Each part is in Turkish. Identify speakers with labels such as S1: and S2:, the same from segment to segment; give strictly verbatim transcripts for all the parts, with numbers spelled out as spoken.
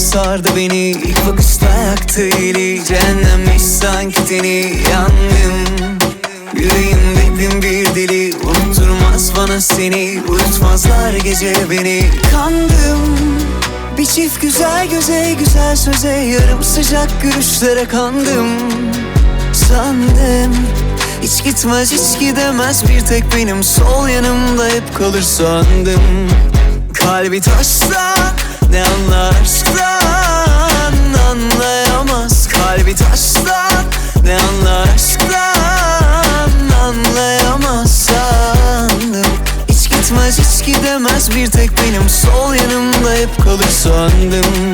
S1: sardı beni, ilk bakışta yaktı eli. Cehennemmiş sanki teni, yandım. Yüreğimde bin bir deli, unutturmaz bana seni, uyutmazlar gece beni. Kandım, bir çift güzel göze, güzel söze, yarım sıcak gülüşlere kandım. Sandım hiç gitmez hiç gidemez, bir tek benim sol yanımda hep kalır sandım. Kalbi taştan, ne anlar aşktan, anlayamaz. Kalbi taştan, ne anlar aşktan, anlayamaz. Sandım hiç gitmez hiç gidemez, bir tek benim sol yanımda hep kalır sandım.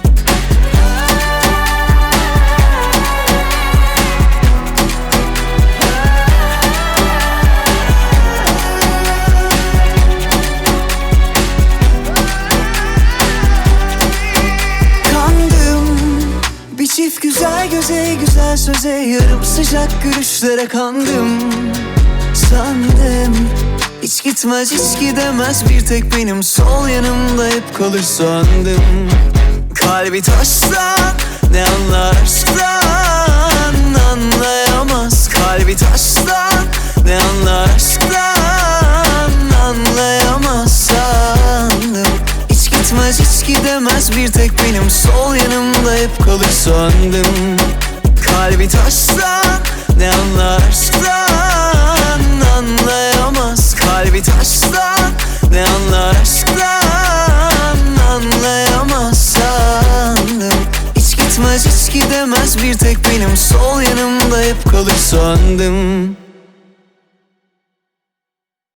S1: Çift güzel göze, güzel söze, yarım sıcak gülüşlere kandım. Sandım hiç gitmez hiç gidemez, bir tek benim sol yanımda hep kalır sandım. Kalbi taştan, ne anlar aşktan, anlayamaz. Kalbi taştan, ne anlar aşktan, anlayamaz. Sandım hiç gitmez hiç gidemez, bir tek benim sol yanımda hep kalır sandım. Kalbi taştan, ne anlar aşktan, anlayamaz. Kalbi taştan, ne anlar aşktan, anlayamaz. Sandım hiç gitmez hiç gidemez, bir tek benim sol yanımda hep kalır sandım.